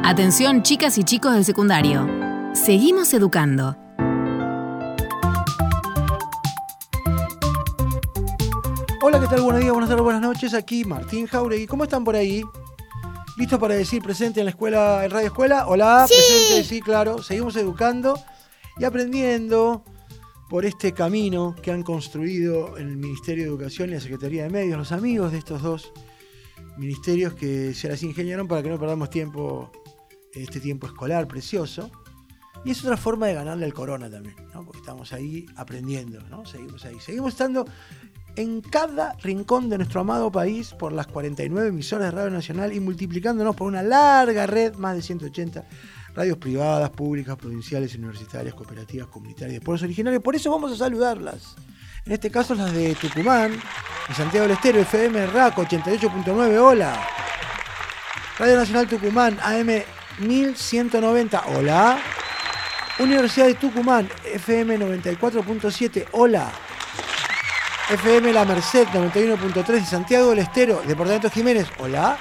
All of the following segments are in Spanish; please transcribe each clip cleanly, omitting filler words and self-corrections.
Atención, chicas y chicos del secundario. Seguimos educando. Hola, ¿qué tal? Buenos días, buenas tardes, buenas noches. Aquí Martín Jauregui. ¿Cómo están por ahí? ¿Listos para decir presente en la escuela, en Radio Escuela? Hola, ¡Sí! Presente, sí, claro. Seguimos educando y aprendiendo por este camino que han construido en el Ministerio de Educación y la Secretaría de Medios, los amigos de estos dos ministerios que se las ingeniaron para que no perdamos tiempo, este tiempo escolar precioso. Y es otra forma de ganarle al corona también, ¿no? Porque estamos ahí aprendiendo, ¿no? Seguimos ahí. Seguimos estando en cada rincón de nuestro amado país por las 49 emisoras de Radio Nacional y multiplicándonos por una larga red, más de 180 radios privadas, públicas, provinciales, universitarias, cooperativas, comunitarias, de pueblos originarios. Por eso vamos a saludarlas. En este caso las de Tucumán, de Santiago del Estero, FM RACO 88.9, hola. Radio Nacional Tucumán, AM 1190, hola. Universidad de Tucumán, FM 94.7, hola. FM La Merced 91.3 de Santiago del Estero, Departamento Jiménez, hola.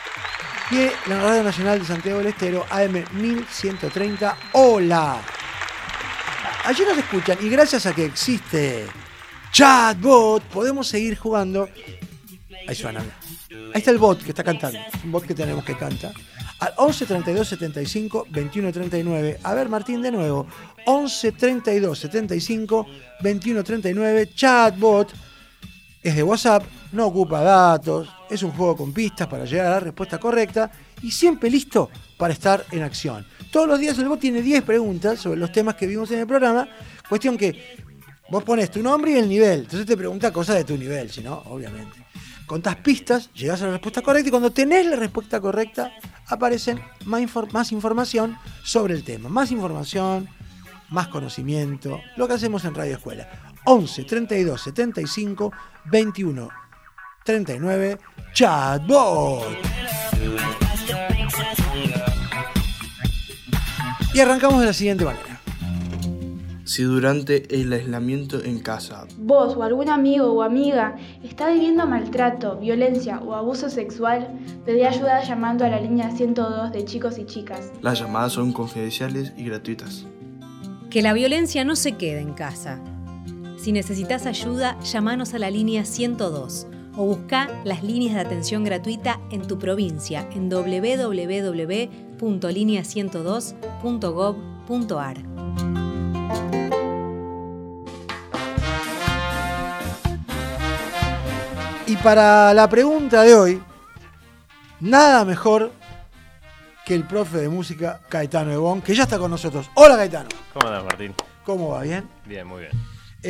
Y la Radio Nacional de Santiago del Estero, AM 1130, hola. Allí nos escuchan y gracias a que existe Chatbot podemos seguir jugando. Ahí suena. Ahí está el bot que está cantando, un bot que tenemos que canta. Al 11 32 75 21 39. A ver, Martín, de nuevo. 11 32 75 21 39. Chatbot es de WhatsApp, no ocupa datos, es un juego con pistas para llegar a la respuesta correcta y siempre listo para estar en acción. Todos los días el bot tiene 10 preguntas sobre los temas que vimos en el programa. Cuestión que vos pones tu nombre y el nivel. Entonces te pregunta cosas de tu nivel, si no, obviamente. Contás pistas, llegás a la respuesta correcta y cuando tenés la respuesta correcta aparecen más información sobre el tema. Más información, más conocimiento. Lo que hacemos en Radio Escuela. 11 32 75 21 39. Chatbot. Y arrancamos de la siguiente manera. Si durante el aislamiento en casa vos o algún amigo o amiga está viviendo maltrato, violencia o abuso sexual, pedí ayuda llamando a la línea 102 de chicos y chicas. las llamadas son confidenciales y gratuitas. Que la violencia no se quede en casa. Si necesitas ayuda, llamanos a la línea 102 o busca las líneas de atención gratuita en tu provincia en www.linea102.gov.ar. Y para la pregunta de hoy, nada mejor que el profe de música Caetano Ebón, que ya está con nosotros. Hola, Caetano. ¿Cómo andás, Martín? ¿Cómo va? ¿Bien? Bien, muy bien.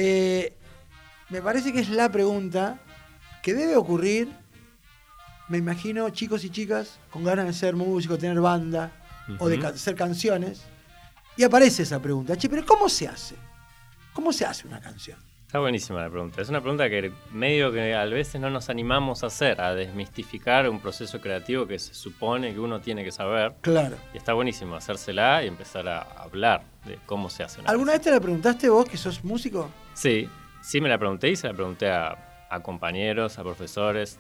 Me parece que es la pregunta que debe ocurrir, me imagino, chicos y chicas con ganas de ser músicos, tener banda o de hacer canciones. Y aparece esa pregunta. Che, pero ¿cómo se hace? ¿Cómo se hace una canción? Está buenísima la pregunta. Es una pregunta que medio que a veces no nos animamos a hacer, a desmistificar un proceso creativo que se supone que uno tiene que saber. Claro. Y está buenísimo hacérsela y empezar a hablar de cómo se hace una ¿Alguna vez canción. te la preguntaste vos, que sos músico? Sí me la pregunté y se la pregunté a compañeros, a profesores.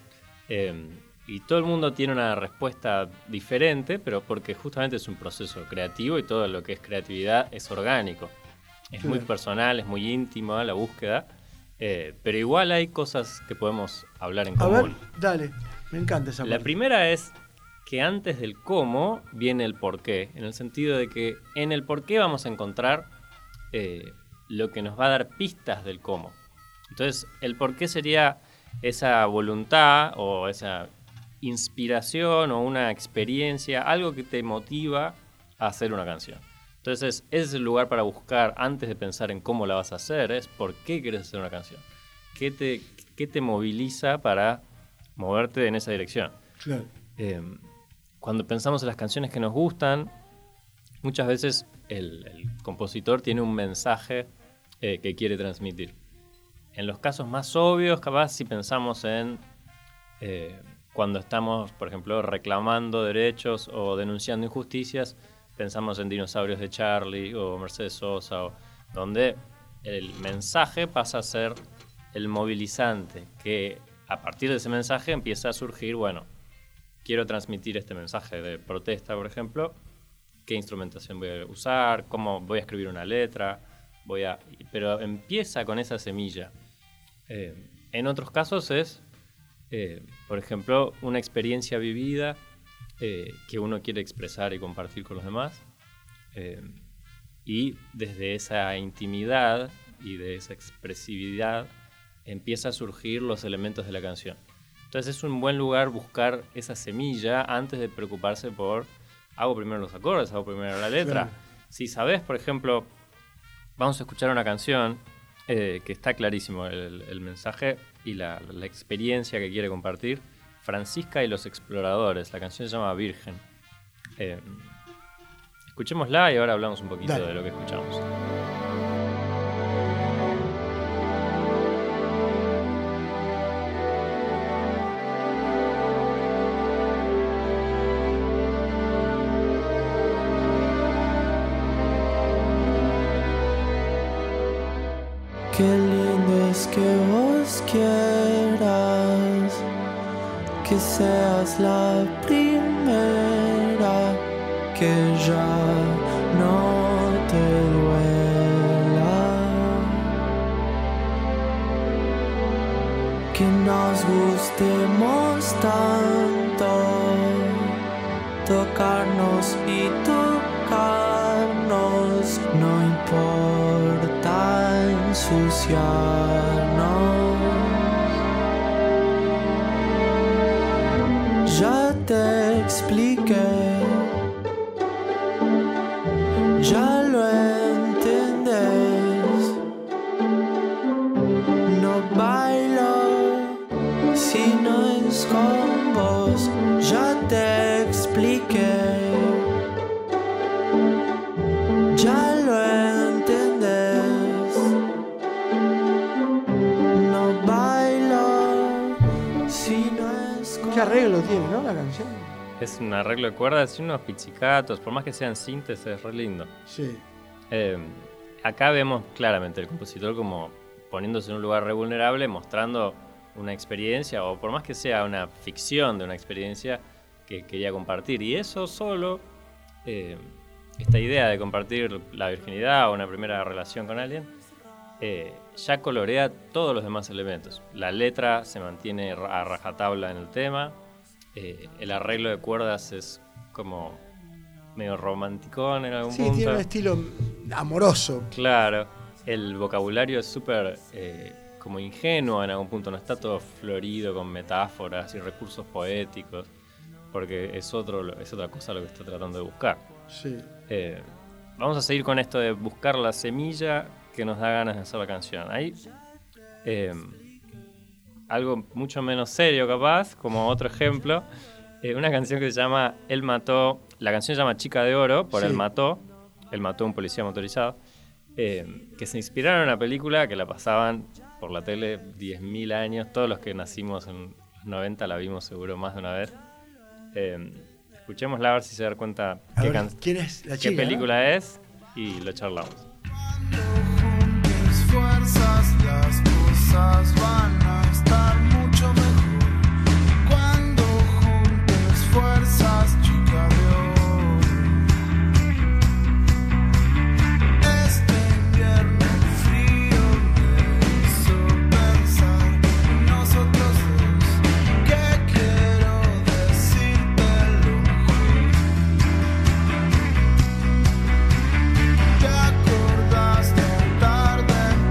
Y todo el mundo tiene una respuesta diferente, pero porque justamente es un proceso creativo y todo lo que es creatividad es orgánico. Es muy personal, es muy íntimo la búsqueda, pero igual hay cosas que podemos hablar en común. A ver, dale, me encanta esa parte. La primera es que antes del cómo viene el porqué, en el sentido de que en el porqué vamos a encontrar lo que nos va a dar pistas del cómo. Entonces, el porqué sería esa voluntad o esa inspiración o una experiencia, algo que te motiva a hacer una canción. Entonces, ese es el lugar para buscar, antes de pensar en cómo la vas a hacer, es por qué quieres hacer una canción. ¿Qué te moviliza para moverte en esa dirección? Claro. Cuando pensamos en las canciones que nos gustan, muchas veces el compositor tiene un mensaje que quiere transmitir. En los casos más obvios, capaz, si pensamos en cuando estamos, por ejemplo, reclamando derechos o denunciando injusticias, pensamos en Dinosaurios de Charlie o Mercedes Sosa, donde el mensaje pasa a ser el movilizante, que a partir de ese mensaje empieza a surgir, bueno, quiero transmitir este mensaje de protesta, por ejemplo, qué instrumentación voy a usar, cómo voy a escribir una letra, pero empieza con esa semilla. En otros casos es, por ejemplo, una experiencia vivida que uno quiere expresar y compartir con los demás. Y desde esa intimidad y de esa expresividad empieza a surgir los elementos de la canción. Entonces es un buen lugar buscar esa semilla antes de preocuparse por hago primero los acordes, hago primero la letra. Claro. Si sabes, por ejemplo, vamos a escuchar una canción que está clarísimo el mensaje y la experiencia que quiere compartir. Francisca y los exploradores, la canción se llama Virgen. Escuchémosla y ahora hablamos un poquito de lo que escuchamos. Qué lindo es que vos quieras que seas la primera, que ya no te duela, que nos gustemos tanto, tocarnos y tocarnos, no importa ensuciarnos. Ya te expliqué, ya lo entendés. No bailo si no es con vos. Ya te expliqué, ya lo entendés. No bailo si no es con vos. ¿Qué arreglo tiene, no, la canción? Es un arreglo de cuerdas y unos pizzicatos, por más que sean sintes, es re lindo. Sí. Acá vemos claramente el compositor como poniéndose en un lugar re vulnerable, mostrando una experiencia, o por más que sea una ficción de una experiencia que quería compartir. Y eso solo, esta idea de compartir la virginidad o una primera relación con alguien, ya colorea todos los demás elementos. La letra se mantiene a rajatabla en el tema. El arreglo de cuerdas es como medio romanticón en algún punto. Sí, tiene un estilo amoroso. Claro. El vocabulario es súper como ingenuo en algún punto. No está todo florido con metáforas y recursos poéticos, porque es otra cosa lo que está tratando de buscar. Sí. Vamos a seguir con esto de buscar la semilla que nos da ganas de hacer la canción. Hay algo mucho menos serio capaz, como otro ejemplo, una canción que se llama Él mató, la canción se llama Chica de Oro, por sí. Él mató a un policía motorizado, que se inspiraron en una película que la pasaban por la tele 10.000 años, todos los que nacimos en los 90 la vimos seguro más de una vez. Escuchémosla a ver si se dan cuenta ¿quién es la chica, qué película es y lo charlamos. Fuerzas, las cosas van a estar mucho mejor. Cuando juntes fuerzas, chica de oro. Este invierno frío me hizo pensar en nosotros dos, que quiero decírtelo mejor. ¿Te acordás de tarde?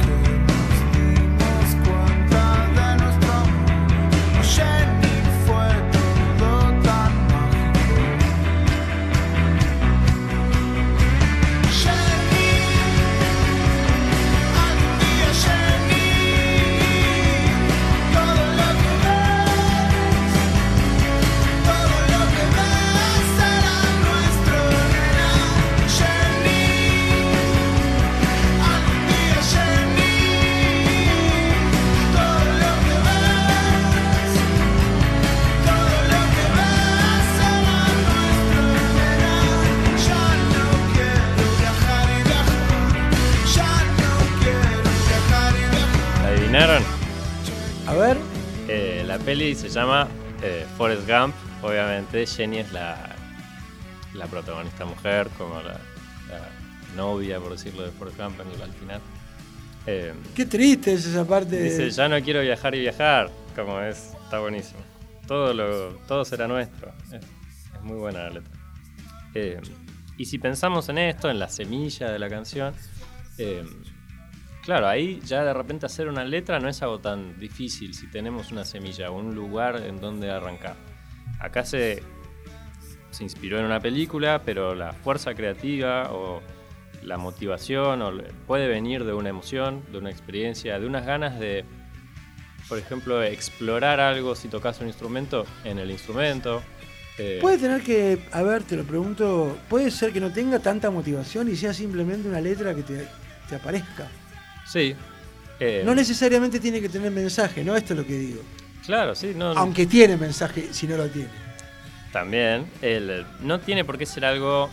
A ver. La peli se llama Forrest Gump, obviamente. Jenny es la la protagonista mujer, como la novia, por decirlo, de Forrest Gump al final. Qué triste es esa parte. Dice, ya no quiero viajar y viajar, como es, está buenísimo. Todo será nuestro. Es muy buena la letra. Y si pensamos en esto, en la semilla de la canción, claro, ahí ya de repente hacer una letra no es algo tan difícil si tenemos una semilla o un lugar en donde arrancar. Acá se inspiró en una película, pero la fuerza creativa o la motivación puede venir de una emoción, de una experiencia, de unas ganas de, por ejemplo, explorar algo si tocas un instrumento en el instrumento. Puede tener que, a ver, te lo pregunto, puede ser que no tenga tanta motivación y sea simplemente una letra que te aparezca. Sí. No necesariamente tiene que tener mensaje, ¿no? Esto es lo que digo. Claro, sí. No, aunque tiene mensaje, si no lo tiene. También, no tiene por qué ser algo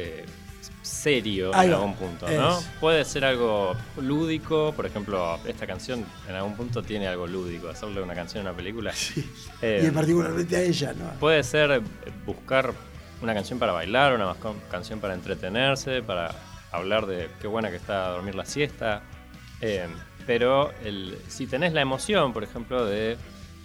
serio en algún punto, ¿no? Puede ser algo lúdico, por ejemplo, esta canción en algún punto tiene algo lúdico, hacerle una canción a una película. Sí. Y particularmente a ella, ¿no? Puede ser buscar una canción para bailar, una canción para entretenerse, para hablar de qué buena que está a dormir la siesta. Pero si tenés la emoción, por ejemplo, de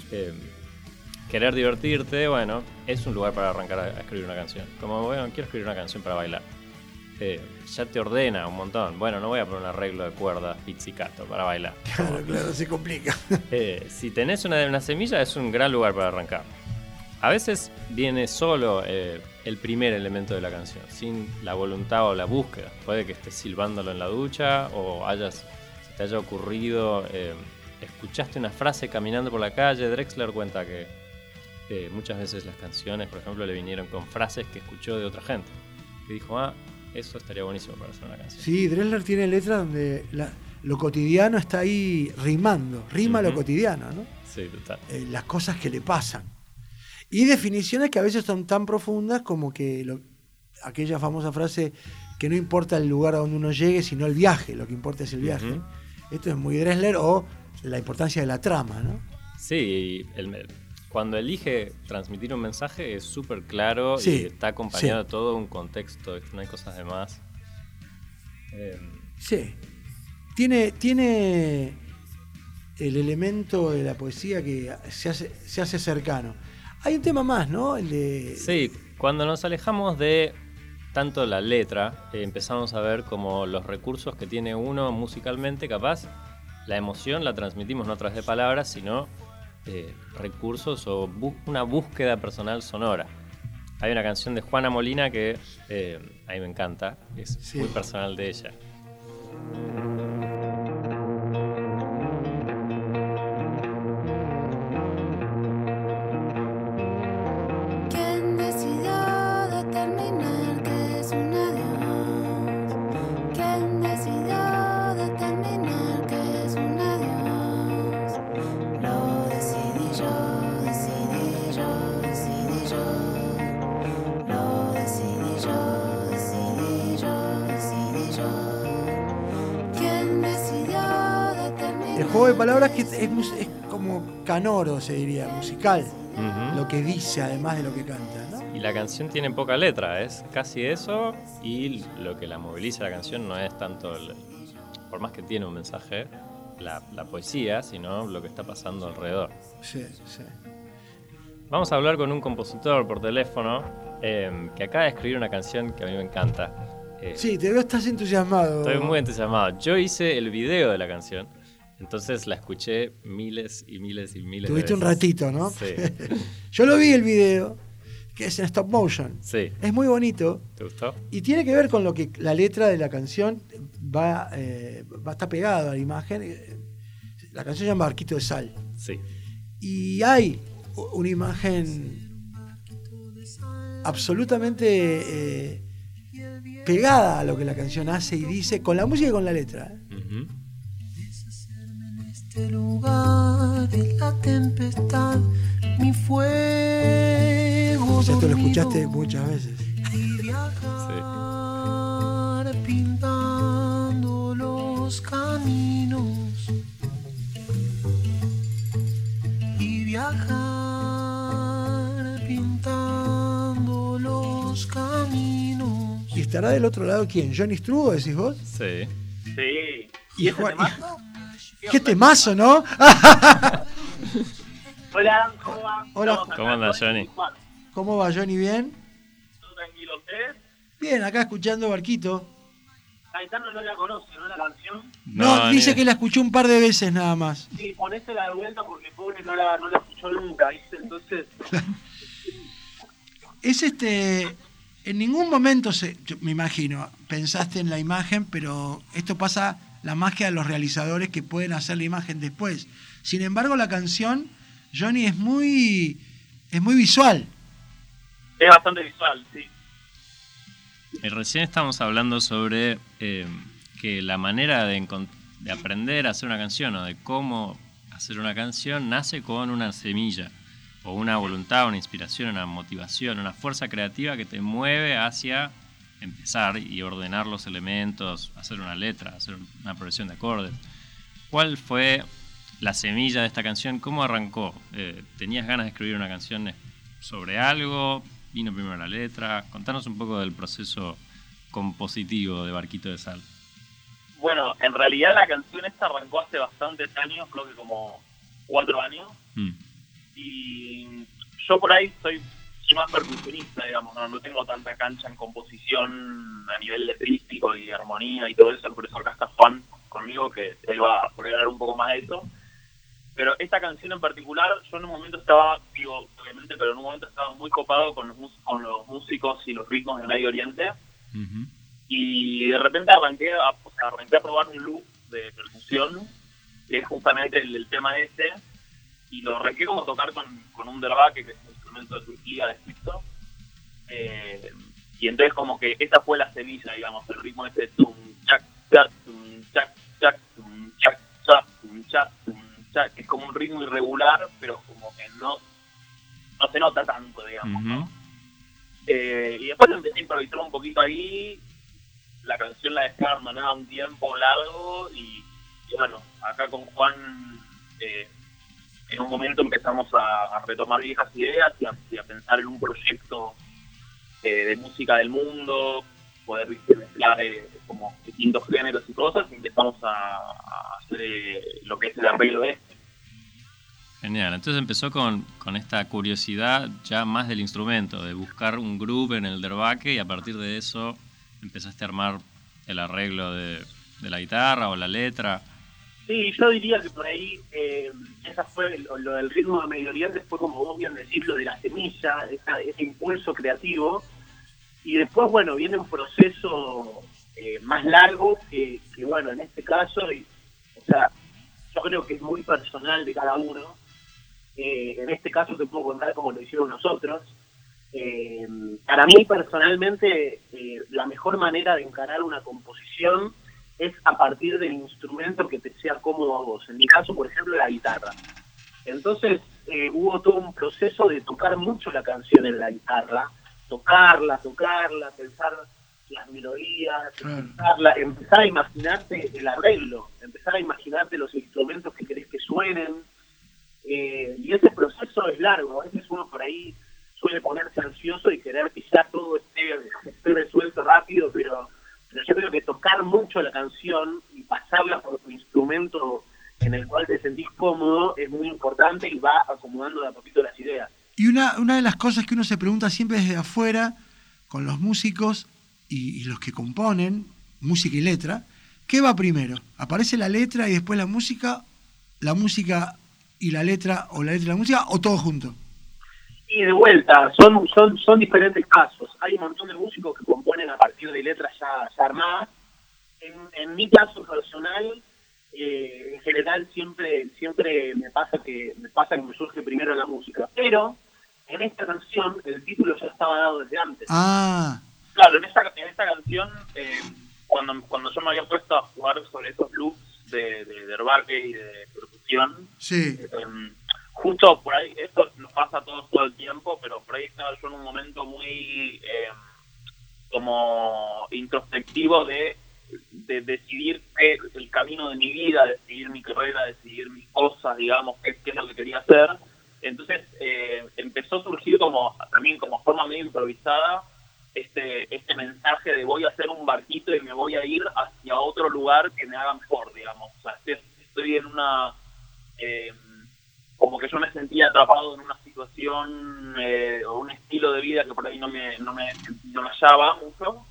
querer divertirte, bueno, es un lugar para arrancar a escribir una canción. Como, bueno, quiero escribir una canción para bailar. Ya te ordena un montón. Bueno, no voy a poner un arreglo de cuerdas pizzicato para bailar. Claro, se complica. Si tenés una semilla, es un gran lugar para arrancar. A veces viene solo el primer elemento de la canción, sin la voluntad o la búsqueda. Puede que estés silbándolo en la ducha o se te haya ocurrido, escuchaste una frase caminando por la calle. Drexler cuenta que muchas veces las canciones, por ejemplo, le vinieron con frases que escuchó de otra gente. Y dijo, eso estaría buenísimo para hacer una canción. Sí, Drexler tiene letras donde lo cotidiano está ahí rima lo cotidiano, ¿no? Sí, total. Las cosas que le pasan. Y definiciones que a veces son tan profundas como que aquella famosa frase que no importa el lugar a donde uno llegue, sino el viaje, lo que importa es el viaje. Uh-huh. Esto es muy Drexler, o la importancia de la trama, ¿no? Sí, cuando elige transmitir un mensaje es súper claro, sí, y está acompañado de todo un contexto, no hay cosas de más. Sí. Tiene el elemento de la poesía que se hace cercano. Hay un tema más, ¿no? Sí, cuando nos alejamos de tanto la letra, empezamos a ver como los recursos que tiene uno musicalmente, capaz la emoción la transmitimos no a través de palabras, sino recursos o una búsqueda personal sonora. Hay una canción de Juana Molina que a mí me encanta, es muy personal de ella. El juego de palabras que es como canoro, se diría, musical. Uh-huh. Lo que dice además de lo que canta, ¿no? Y la canción tiene poca letra, es casi eso, y lo que la moviliza la canción no es tanto, por más que tiene un mensaje, la poesía, sino lo que está pasando alrededor. Sí, sí. Vamos a hablar con un compositor por teléfono que acaba de escribir una canción que a mí me encanta. Sí, te veo, estás entusiasmado. Estoy muy entusiasmado. Yo hice el video de la canción, entonces la escuché miles y miles y miles de veces. Tuviste un ratito, ¿no? Sí. Yo lo vi el video, que es en stop motion. Sí. Es muy bonito. ¿Te gustó? Y tiene que ver con lo que la letra de la canción va a estar pegada a la imagen. La canción se llama Barquito de Sal. Sí. Y hay una imagen absolutamente pegada a lo que la canción hace y dice, con la música y con la letra. Uh-huh. Este lugar de la tempestad, mi fuego. O sea, esto lo escuchaste muchas veces. Y viajar pintando los caminos. Y viajar pintando los caminos. ¿Y estará del otro lado quién? ¿Johnny Strugo, decís vos? Sí. Sí. ¿Y ese temazo? ¿Qué temazo, no? Hola, ¿cómo va? Hola. Estamos acá, ¿Cómo anda, Johnny? Juan. ¿Cómo va, Johnny? ¿Bien? ¿Todo tranquilo ustedes? Bien, acá escuchando Barquito. Caetano no la conoce, ¿no? La canción. No, dice que la escuchó un par de veces nada más. Sí, ponésela de vuelta porque pobre no la escuchó nunca, ¿viste? Entonces... Es en ningún momento, yo me imagino, pensaste en la imagen, pero esto pasa la magia de los realizadores que pueden hacer la imagen después. Sin embargo, la canción, Johnny, es muy visual. Es bastante visual, sí. Recién estamos hablando sobre que la manera de aprender a hacer una canción o de cómo hacer una canción nace con una semilla o una voluntad, una inspiración, una motivación, una fuerza creativa que te mueve hacia empezar y ordenar los elementos, hacer una letra, hacer una progresión de acordes. ¿Cuál fue la semilla de esta canción? ¿Cómo arrancó? ¿Tenías ganas de escribir una canción sobre algo? ¿Vino primero la letra? Contanos un poco del proceso compositivo de Barquito de Sal. Bueno, en realidad la canción esta arrancó hace bastantes años, creo que como 4 años. Y yo por ahí soy más percusionista, digamos, no tengo tanta cancha en composición a nivel letrístico y armonía y todo eso, por eso acá está Juan conmigo, que él va a poder hablar un poco más de eso. Pero esta canción en particular, yo en un momento estaba, obviamente, pero en un momento estaba muy copado con los músicos y los ritmos del Medio Oriente. Uh-huh. Y de repente arranqué a probar un loop de percusión, que es justamente el tema ese, y lo arranqué como a tocar con un derbaque, que es un instrumento de Turquía, de Egipto. Y entonces como que esa fue la semilla, digamos, el ritmo ese tum, chac, chac, tum, chac, chac, tum, chac, chac, tum, chac, tum, chac, que es como un ritmo irregular, pero como que no se nota tanto, digamos, ¿no? Y después empecé a improvisar un poquito ahí, la canción la dejé armada un tiempo largo, y bueno, acá con Juan en un momento empezamos a retomar viejas ideas y a pensar en un proyecto de música del mundo, poder mezclar como distintos géneros y cosas, y empezamos a hacer lo que es el arreglo este. Genial, entonces empezó con esta curiosidad ya más del instrumento, de buscar un groove en el derbaque, y a partir de eso empezaste a armar el arreglo de la guitarra o la letra. Sí, yo diría que por ahí esa fue lo del ritmo de Medio Oriente, fue como vos bien decís, lo de la semilla, ese impulso creativo, y después, bueno, viene un proceso más largo que bueno, en este caso, o sea, yo creo que es muy personal de cada uno. En este caso te puedo contar cómo lo hicieron nosotros. Para mí personalmente la mejor manera de encarar una composición es a partir del instrumento que te sea cómodo a vos. En mi caso, por ejemplo, la guitarra. Entonces hubo todo un proceso de tocar mucho la canción en la guitarra, tocarla, pensar las melodías, empezar a imaginarte el arreglo, empezar a imaginarte los instrumentos que querés que suenen. Y ese proceso es largo. A veces uno por ahí suele ponerse ansioso y querer que ya todo esté resuelto rápido, pero yo creo que tocar mucho la canción y pasarla por tu instrumento en el cual te sentís cómodo es muy importante y va acomodando de a poquito las ideas. Y una de las cosas que uno se pregunta siempre desde afuera, con los músicos y los que componen, música y letra, ¿qué va primero? ¿Aparece la letra y después la música y la letra, o la letra y la música, o todo junto? Y de vuelta, son diferentes casos. Hay un montón de músicos que componen a partir de letras ya armadas. En mi caso personal, en general siempre me pasa que me surge primero la música. Pero en esta canción el título ya estaba dado desde antes. Ah. Claro, en esta canción, cuando yo me había puesto a jugar sobre esos loops de derbaque y de percusión, sí. Justo por ahí, esto nos pasa a todos todo el tiempo, pero por ahí estaba yo en un momento muy como introspectivo de decidir el camino de mi vida, decidir mi carrera, decidir mis cosas, digamos, qué es lo que quería hacer. Entonces empezó a surgir también como forma medio improvisada este mensaje de voy a hacer un barquito y me voy a ir hacia otro lugar que me haga mejor, digamos. O sea, estoy en una... como que yo me sentía atrapado en una situación o un estilo de vida que por ahí no me hallaba mucho,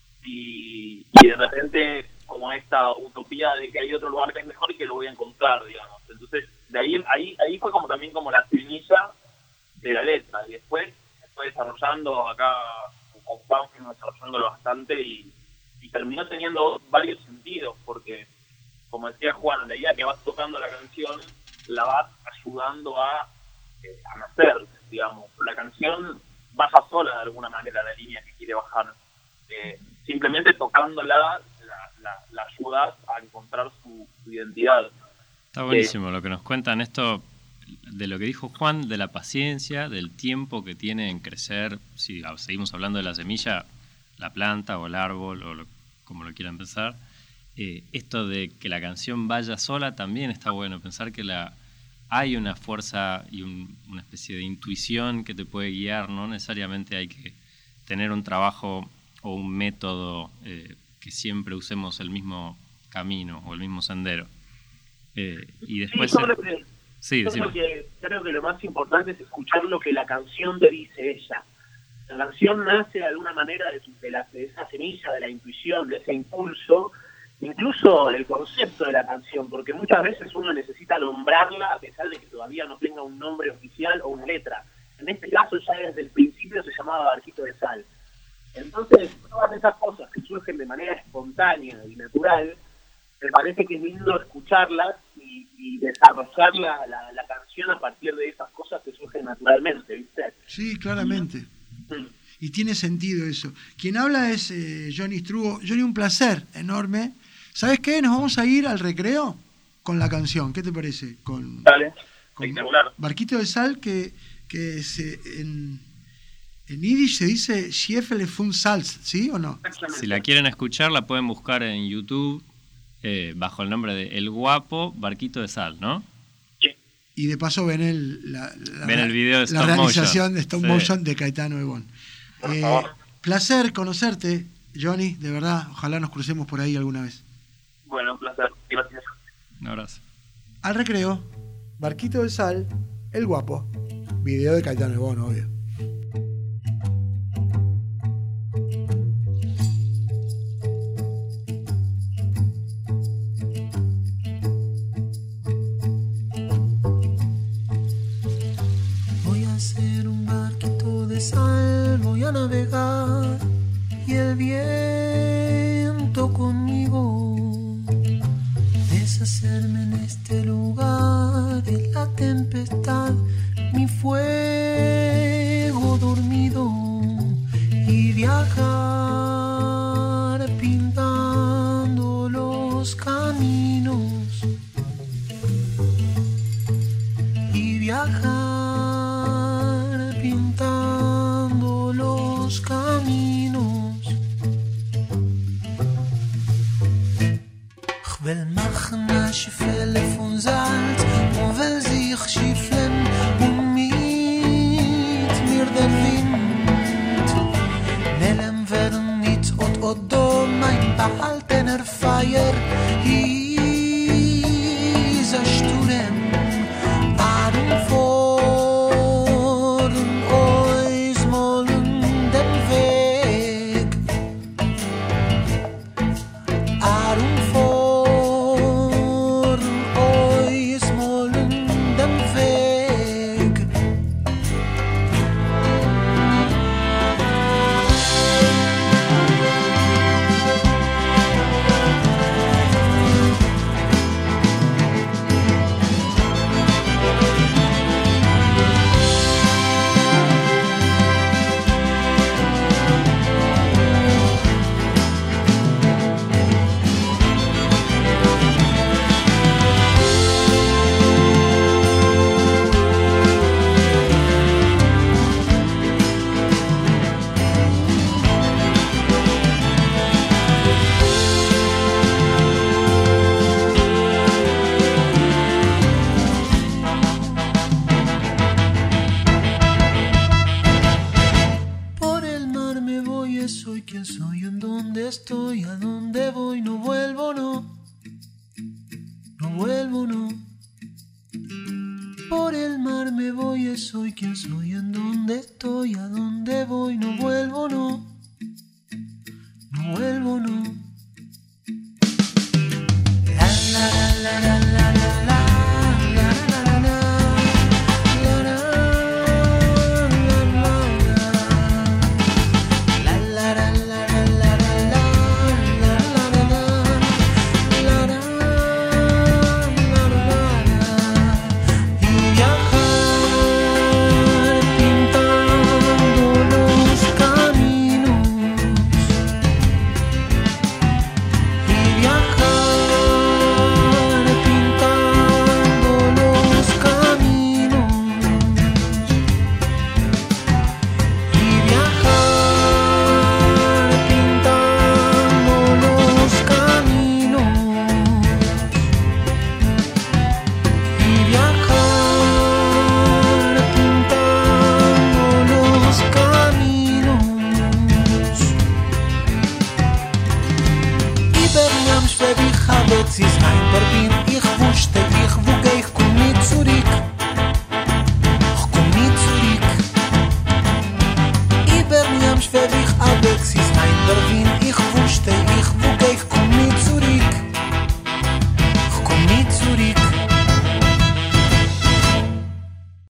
y de repente como esta utopía de que hay otro lugar que es mejor y que lo voy a encontrar, digamos. Entonces de ahí fue como también como la semilla de la letra, y después estoy desarrollando acá con Juan, fuimos desarrollándolo bastante y terminó teniendo varios sentidos, porque como decía Juan, a medida que vas tocando la canción la vas ayudando a nacer, digamos. La canción baja sola de alguna manera la línea que quiere bajar. Simplemente tocándola la ayudas a encontrar su identidad. Está buenísimo lo que nos cuentan esto de lo que dijo Juan, de la paciencia, del tiempo que tiene en crecer. Si seguimos hablando de la semilla, la planta o el árbol o como lo quieran pensar. Esto de que la canción vaya sola también está bueno, pensar que hay una fuerza y una especie de intuición que te puede guiar, no necesariamente hay que tener un trabajo o un método que siempre usemos el mismo camino o el mismo sendero. Y después... Sí, creo que lo más importante es escuchar lo que la canción te dice ella. La canción nace de alguna manera de esa semilla, de la intuición, de ese impulso, incluso el concepto de la canción, porque muchas veces uno necesita nombrarla a pesar de que todavía no tenga un nombre oficial o una letra. En este caso ya desde el principio se llamaba Barquito de Sal. Entonces todas esas cosas que surgen de manera espontánea y natural, me parece que es lindo escucharlas y desarrollar la canción a partir de esas cosas que surgen naturalmente, ¿viste? Sí, claramente. Y tiene sentido eso. Quien habla es Johnny Strugo. Johnny, un placer enorme. ¿Sabes qué? Nos vamos a ir al recreo con la canción. ¿Qué te parece? Dale, espectacular. Barquito de Sal, que en Yiddish se dice Schiefele von Salz, ¿sí o no? Si la quieren escuchar, la pueden buscar en YouTube bajo el nombre de El Guapo Barquito de Sal, ¿no? Sí. Y de paso ven el video de la realización de Stop Motion de Caetano Ebon. Placer conocerte, Johnny, de verdad. Ojalá nos crucemos por ahí alguna vez. Bueno, un placer. Gracias. Un abrazo. Al recreo, Barquito de Sal, El Guapo. Video de Caetano Ebon, obvio. Voy a hacer un barquito de sal, voy a navegar y el viento conmigo, deshacerme en este lugar de la tempestad, mi fuego dormido, y viajar pintando los caminos, y viajar pintando los caminos. Ich will machen a Schiffele von Salz und will sich schiffeln und mit mir der Wind. Nellem werden nicht und do mein behaltener Feier is a Sturm. Arum vor ois mollen den Weg. Arum vor ois mollen den Weg. dónde estoy, a dónde voy, no vuelvo, no. No vuelvo, no. Por el mar me voy, soy quien soy, en dónde estoy, a dónde voy, no vuelvo, no. No vuelvo, no. La la la la la la la. Sie ist ein Turbin, ich wusste